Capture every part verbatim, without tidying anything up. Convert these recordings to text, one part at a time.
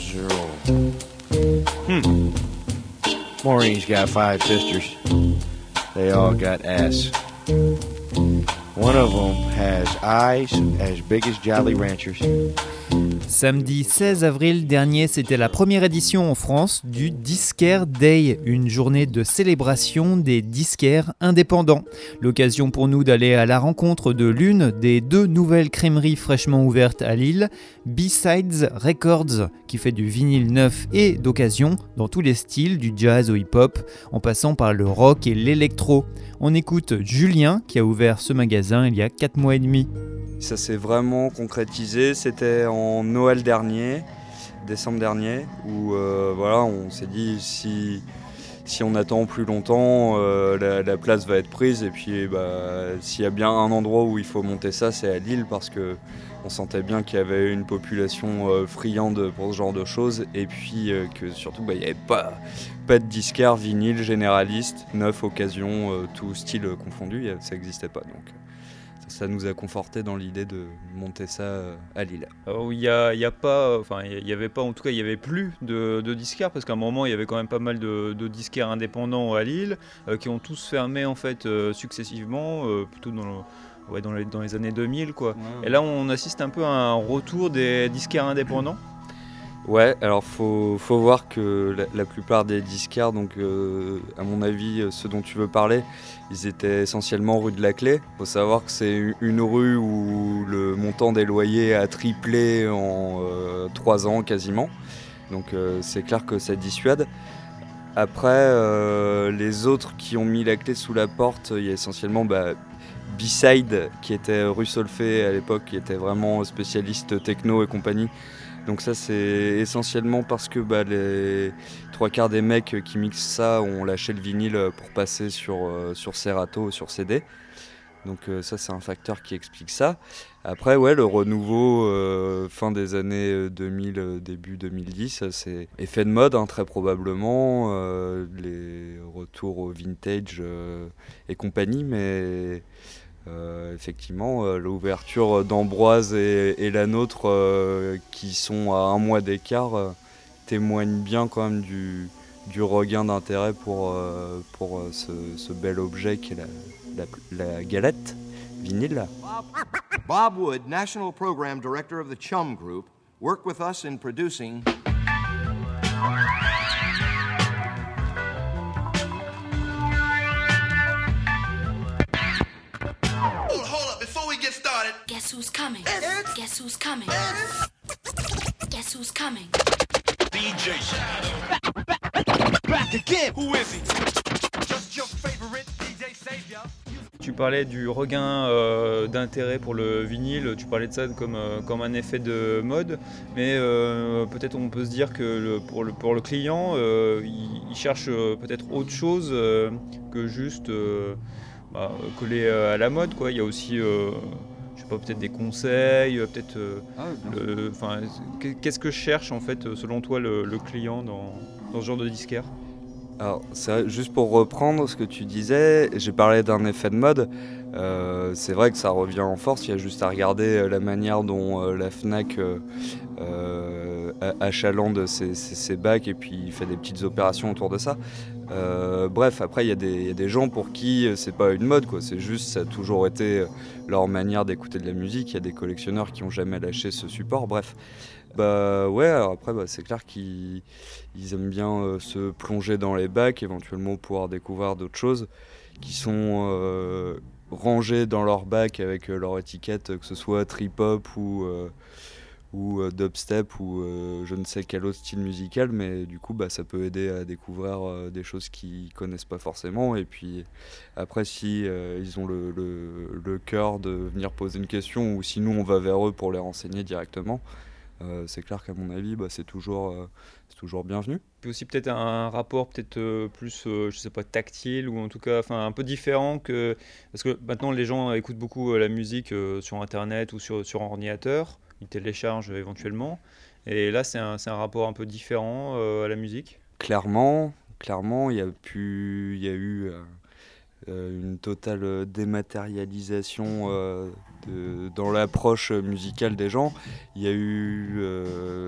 zero. Hmm. Maureen's got five sisters. They all got ass. One of them has eyes as big as Jolly Ranchers. Samedi seize avril dernier, c'était la première édition en France du Disquaire Day, une journée de célébration des disquaires indépendants. L'occasion pour nous d'aller à la rencontre de l'une des deux nouvelles crèmeries fraîchement ouvertes à Lille, B-Sides Records, qui fait du vinyle neuf et d'occasion dans tous les styles, du jazz au hip-hop, en passant par le rock et l'électro. On écoute Julien qui a ouvert ce magasin il y a quatre mois et demi. Ça s'est vraiment concrétisé, c'était en Noël dernier, décembre dernier, où euh, voilà, on s'est dit si, si on attend plus longtemps, euh, la, la place va être prise. Et puis bah, s'il y a bien un endroit où il faut monter ça, c'est à Lille, parce qu'on sentait bien qu'il y avait une population euh, friande pour ce genre de choses. Et puis euh, que surtout, bah, il n'y avait pas, pas de disquaire vinyle généraliste, neuf, occasion, euh, tout style confondu, ça n'existait pas. Donc. Ça nous a conforté dans l'idée de monter ça à Lille. Il y a, y a pas, enfin il y avait pas, en tout cas il y avait plus de, de disquaires, parce qu'à un moment il y avait quand même pas mal de, de disquaires indépendants à Lille euh, qui ont tous fermé en fait euh, successivement, euh, plutôt dans, le, ouais, dans, les, dans les années deux mille quoi. Ouais. Et là on assiste un peu à un retour des disquaires indépendants. Ouais, alors faut, faut voir que la, la plupart des disquaires, donc euh, à mon avis, ceux dont tu veux parler, ils étaient essentiellement rue de la Clé. Faut savoir que c'est une rue où le montant des loyers a triplé en euh, trois ans quasiment. Donc euh, c'est clair que ça dissuade. Après, euh, les autres qui ont mis la clé sous la porte, il y a essentiellement bah, B-Side qui était rue Solfay à l'époque, qui était vraiment spécialiste techno et compagnie. Donc ça c'est essentiellement parce que bah, les trois quarts des mecs qui mixent ça ont lâché le vinyle pour passer sur, euh, sur Serato, sur C D. Donc euh, ça c'est un facteur qui explique ça. Après ouais, le renouveau euh, fin des années deux mille, début deux mille dix, c'est effet de mode hein, très probablement, euh, les retours au vintage euh, et compagnie, mais... Euh, effectivement, euh, l'ouverture d'Ambroise et, et la nôtre, euh, qui sont à un mois d'écart, euh, témoignent bien quand même du, du regain d'intérêt pour, euh, pour euh, ce, ce bel objet qu'est la, la, la galette vinyle. Bob Wood, National Program Director of the Chum Group, worked with us in producing... Guess who's coming? It's Guess who's coming? It's Guess who's coming? D J Shadow. Back, back, back again. Who is he? Just your favorite D J Savior. Tu parlais du regain euh, d'intérêt pour le vinyle, tu parlais de ça comme, euh, comme un effet de mode, mais euh, peut-être on peut se dire que le, pour, le, pour le client, euh, il, il cherche euh, peut-être autre chose euh, que juste euh, bah, coller à la mode, quoi. Il y a aussi... Euh, je sais pas, peut-être des conseils, peut-être... Euh, ah, le, qu'est-ce que cherche, en fait, selon toi, le, le client dans, dans ce genre de disquaire ? Alors, c'est juste pour reprendre ce que tu disais, j'ai parlé d'un effet de mode. Euh, c'est vrai que ça revient en force, il y a juste à regarder la manière dont euh, la Fnac euh, euh, achalande ses, ses, ses bacs et puis fait des petites opérations autour de ça. Euh, bref, après il y, y a des gens pour qui c'est pas une mode, quoi. C'est juste, ça a toujours été leur manière d'écouter de la musique. Il y a des collectionneurs qui ont jamais lâché ce support, bref. Bah ouais, alors après bah, c'est clair qu'ils ils aiment bien euh, se plonger dans les bacs, éventuellement pouvoir découvrir d'autres choses qui sont euh, rangées dans leur bac avec euh, leur étiquette, que ce soit trip-hop ou... Euh, ou euh, dubstep ou euh, je ne sais quel autre style musical, mais du coup bah, ça peut aider à découvrir euh, des choses qu'ils connaissent pas forcément. Et puis après si euh, ils ont le, le, le cœur de venir poser une question, ou si nous on va vers eux pour les renseigner directement, euh, c'est clair qu'à mon avis bah, c'est toujours, euh, c'est toujours bienvenu. Puis aussi peut-être un rapport peut-être euh, plus euh, je sais pas, tactile, ou en tout cas enfin un peu différent, que parce que maintenant les gens écoutent beaucoup euh, la musique euh, sur internet ou sur, sur ordinateur. Ils téléchargent éventuellement. Et là, c'est un, c'est un rapport un peu différent euh, à la musique. Clairement, clairement, il y a pu, il y a eu euh, une totale dématérialisation euh, de, dans l'approche musicale des gens. Il y a eu, euh,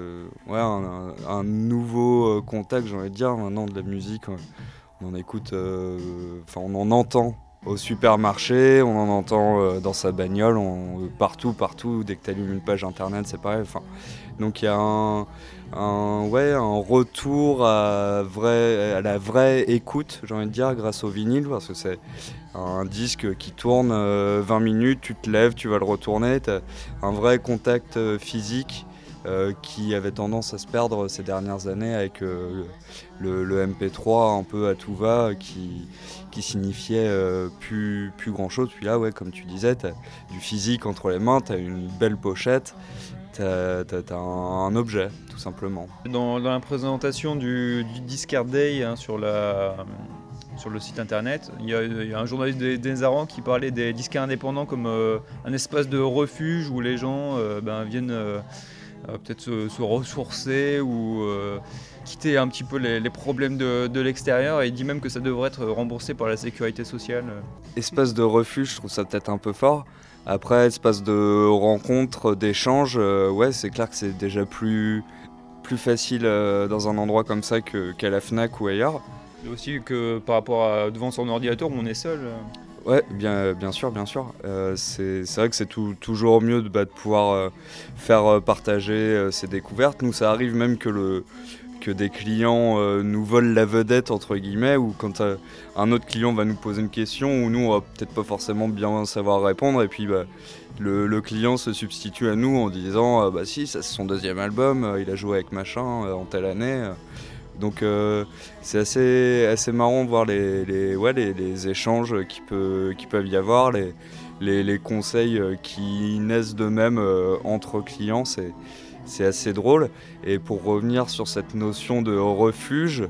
ouais, un, un, un nouveau contact, j'ai envie de dire, maintenant de la musique. Ouais. On en écoute, enfin euh, on en entend au supermarché, on en entend euh, dans sa bagnole, on, partout, partout. Dès que tu allumes une page internet, c'est pareil. Enfin, donc il y a un, un, ouais, un retour à, vrai, à la vraie écoute, j'ai envie de dire, grâce au vinyle, parce que c'est un disque qui tourne euh, vingt minutes, tu te lèves, tu vas le retourner, tu as un vrai contact euh, physique. Euh, qui avait tendance à se perdre ces dernières années avec euh, le, le M P trois un peu à tout va qui, qui signifiait euh, plus, plus grand chose. Puis là, ouais, comme tu disais, tu as du physique entre les mains, tu as une belle pochette, tu as un, un objet tout simplement. Dans, dans la présentation du, du Discard Day hein, sur, la, sur le site internet, il y a, il y a un journaliste des, des Arans qui parlait des disquaires indépendants comme euh, un espace de refuge où les gens euh, ben, viennent euh, Euh, peut-être se, se ressourcer ou euh, quitter un petit peu les, les problèmes de, de l'extérieur, et il dit même que ça devrait être remboursé par la sécurité sociale. Espace de refuge, je trouve ça peut-être un peu fort. Après, espace de rencontre, d'échange, euh, ouais, c'est clair que c'est déjà plus, plus facile euh, dans un endroit comme ça que, qu'à la Fnac ou ailleurs. Et aussi que par rapport à devant son ordinateur où on est seul. Ouais, bien, bien sûr, bien sûr. Euh, c'est, c'est vrai que c'est tout, toujours mieux de, bah, de pouvoir euh, faire euh, partager euh, ses découvertes. Nous, ça arrive même que, le, que des clients euh, nous volent la vedette, entre guillemets, ou quand euh, un autre client va nous poser une question, où nous, on va peut-être pas forcément bien savoir répondre, et puis bah, le, le client se substitue à nous en disant euh, « Bah si, ça c'est son deuxième album, euh, il a joué avec machin euh, en telle année. Euh. » Donc euh, c'est assez, assez marrant de voir les, les, ouais, les, les échanges qui, peut, qui peuvent y avoir, les, les, les conseils qui naissent d'eux-mêmes euh, entre clients, c'est, c'est assez drôle. Et pour revenir sur cette notion de refuge,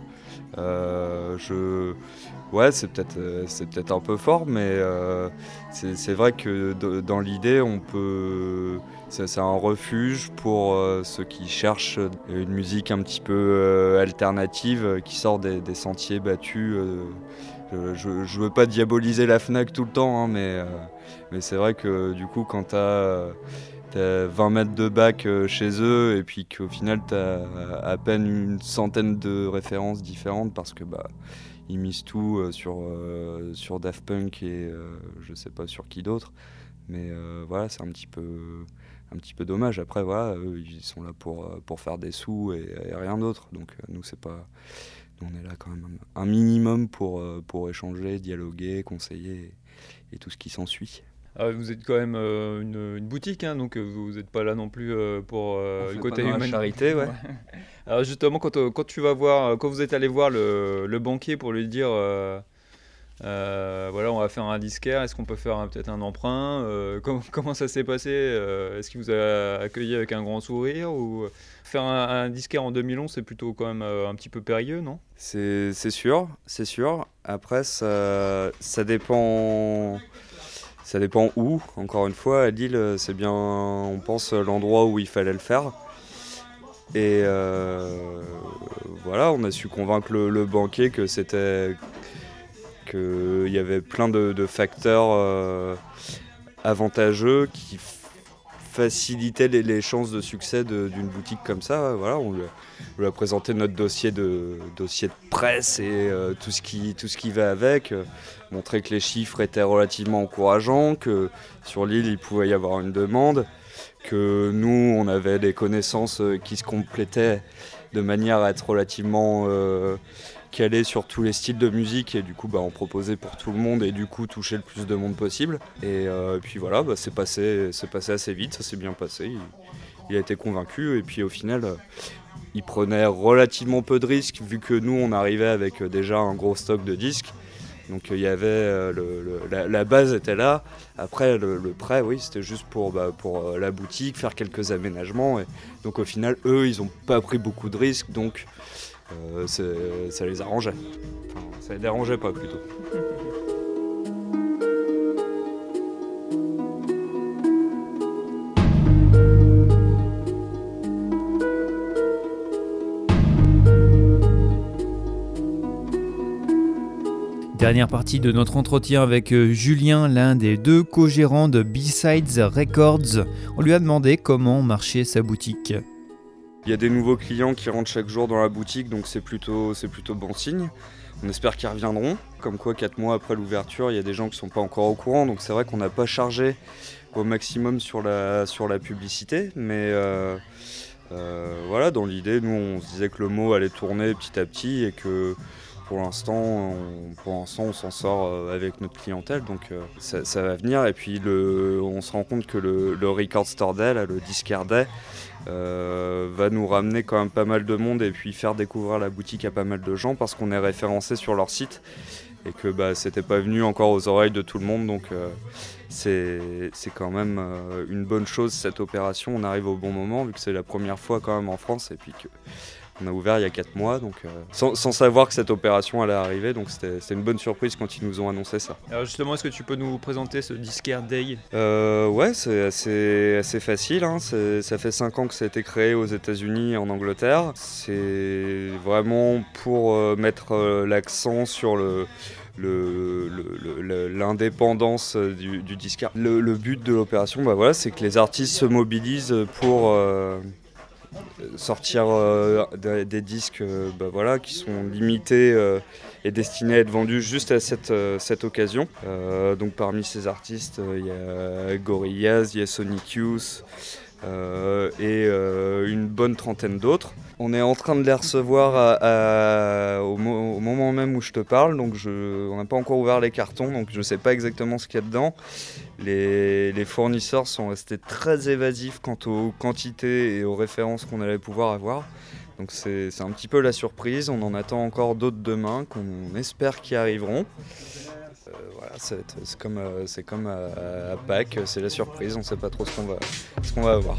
euh, je, ouais, c'est peut-être, c'est peut-être un peu fort, mais euh, c'est, c'est vrai que de, dans l'idée, on peut... C'est, c'est un refuge pour euh, ceux qui cherchent une musique un petit peu euh, alternative, euh, qui sort des, des sentiers battus. Euh, je ne veux pas diaboliser la Fnac tout le temps, hein, mais, euh, mais c'est vrai que du coup, quand tu as vingt mètres de bac euh, chez eux, et puis qu'au final, tu as à peine une centaine de références différentes, parce que bah, ils misent tout euh, sur, euh, sur Daft Punk et euh, je sais pas sur qui d'autre. Mais euh, voilà, c'est un petit peu... un petit peu dommage. Après, voilà, eux, ils sont là pour, pour faire des sous et, et rien d'autre. Donc, nous, c'est pas... Nous, on est là quand même un minimum pour, pour échanger, dialoguer, conseiller et, et tout ce qui s'ensuit. Ah, vous êtes quand même euh, une, une boutique, hein, donc vous n'êtes pas là non plus euh, pour euh, le côté humain. Charité, ouais. Alors justement, quand, quand tu vas voir, quand vous êtes allé voir le, le banquier pour lui dire... Euh, Euh, voilà, on va faire un disquaire, est-ce qu'on peut faire un, peut-être un emprunt, euh, comment, comment ça s'est passé, euh, est-ce qu'il vous a accueilli avec un grand sourire, ou faire un, un disquaire en deux mille onze, c'est plutôt quand même euh, un petit peu périlleux, non? c'est, c'est sûr, c'est sûr. Après, ça, ça dépend, ça dépend où. Encore une fois, à Lille, c'est bien, on pense, l'endroit où il fallait le faire. Et euh, voilà, on a su convaincre le, le banquier que c'était... qu'il y avait plein de, de facteurs euh, avantageux qui f- facilitaient les, les chances de succès de, d'une boutique comme ça. Voilà, on lui a, on lui a présenté notre dossier de, dossier de presse et euh, tout, ce qui, tout ce qui va avec, euh, montrer que les chiffres étaient relativement encourageants, que sur l'île il pouvait y avoir une demande, que nous on avait des connaissances qui se complétaient de manière à être relativement... Euh, calé sur tous les styles de musique, et du coup bah, on proposait pour tout le monde et du coup toucher le plus de monde possible. Et euh, puis voilà, bah, c'est, passé, c'est passé assez vite, ça s'est bien passé, il, il a été convaincu, et puis au final euh, il prenait relativement peu de risques vu que nous on arrivait avec déjà un gros stock de disques. Donc il y avait euh, le, le, la, la base était là. Après le, le prêt, oui, c'était juste pour, bah, pour euh, la boutique, faire quelques aménagements. Et donc au final, eux, ils n'ont pas pris beaucoup de risques, donc euh, ça les arrangeait. Enfin, ça les dérangeait pas plutôt. Dernière partie de notre entretien avec Julien, l'un des deux co-gérants de B-Sides Records. On lui a demandé comment marchait sa boutique. Il y a des nouveaux clients qui rentrent chaque jour dans la boutique, donc c'est plutôt, c'est plutôt bon signe. On espère qu'ils reviendront. Comme quoi, quatre mois après l'ouverture, il y a des gens qui ne sont pas encore au courant, donc c'est vrai qu'on n'a pas chargé au maximum sur la, sur la publicité, mais euh, euh, voilà, dans l'idée, nous on se disait que le mot allait tourner petit à petit et que pour l'instant, on, pour l'instant, on s'en sort avec notre clientèle, donc euh, ça, ça va venir. Et puis le, on se rend compte que le, le Record Store Day, là, le Disquaire Day, euh, va nous ramener quand même pas mal de monde et puis faire découvrir la boutique à pas mal de gens parce qu'on est référencé sur leur site et que bah, c'était pas venu encore aux oreilles de tout le monde, donc euh, c'est, c'est quand même euh, une bonne chose cette opération. On arrive au bon moment vu que c'est la première fois quand même en France et puis que on a ouvert il y a quatre mois, donc euh, sans, sans savoir que cette opération allait arriver, donc c'était, c'était une bonne surprise quand ils nous ont annoncé ça. Alors justement, est-ce que tu peux nous présenter ce Disquaire Day ? euh, Ouais, c'est assez, assez facile, hein. C'est, ça fait cinq ans que ça a été créé aux États-Unis et en Angleterre. C'est vraiment pour euh, mettre euh, l'accent sur le... Le, le, le, l'indépendance du, du disquaire. Le, le but de l'opération, bah voilà, c'est que les artistes se mobilisent pour euh, sortir euh, des, des disques euh, bah voilà, qui sont limités euh, et destinés à être vendus juste à cette, euh, cette occasion. Euh, donc parmi ces artistes, il euh, y a Gorillaz, il y a Sonic Youth, Euh, et euh, une bonne trentaine d'autres. On est en train de les recevoir à, à, au, mo- au moment même où je te parle, donc je, on n'a pas encore ouvert les cartons, donc je ne sais pas exactement ce qu'il y a dedans. Les, les fournisseurs sont restés très évasifs quant aux quantités et aux références qu'on allait pouvoir avoir. Donc c'est, c'est un petit peu la surprise, on en attend encore d'autres demain qu'on espère qu'ils arriveront. Euh, voilà, c'est, c'est comme, euh, c'est comme à, à Pâques, c'est la surprise, on ne sait pas trop ce qu'on va, ce qu'on va avoir.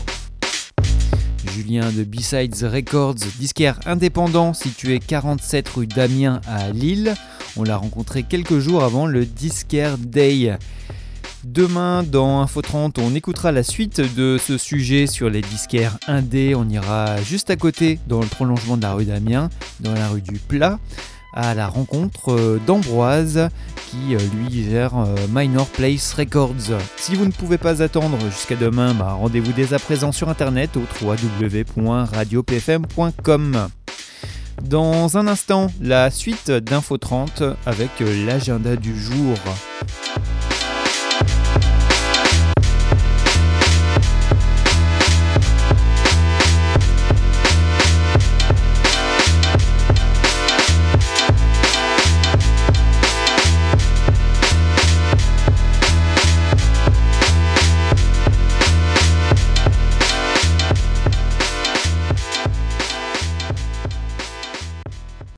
Julien de B-Sides Records, disquaire indépendant situé quarante-sept rue d'Amiens à Lille. On l'a rencontré quelques jours avant le Disquaire Day. Demain, dans Info trente, on écoutera la suite de ce sujet sur les disquaires indés. On ira juste à côté, dans le prolongement de la rue d'Amiens, dans la rue du Plat, à la rencontre d'Ambroise qui lui gère Minor Place Records. Si vous ne pouvez pas attendre jusqu'à demain, bah rendez-vous dès à présent sur internet au w w w point radio p f m point com. Dans un instant, la suite d'Info trente avec l'agenda du jour.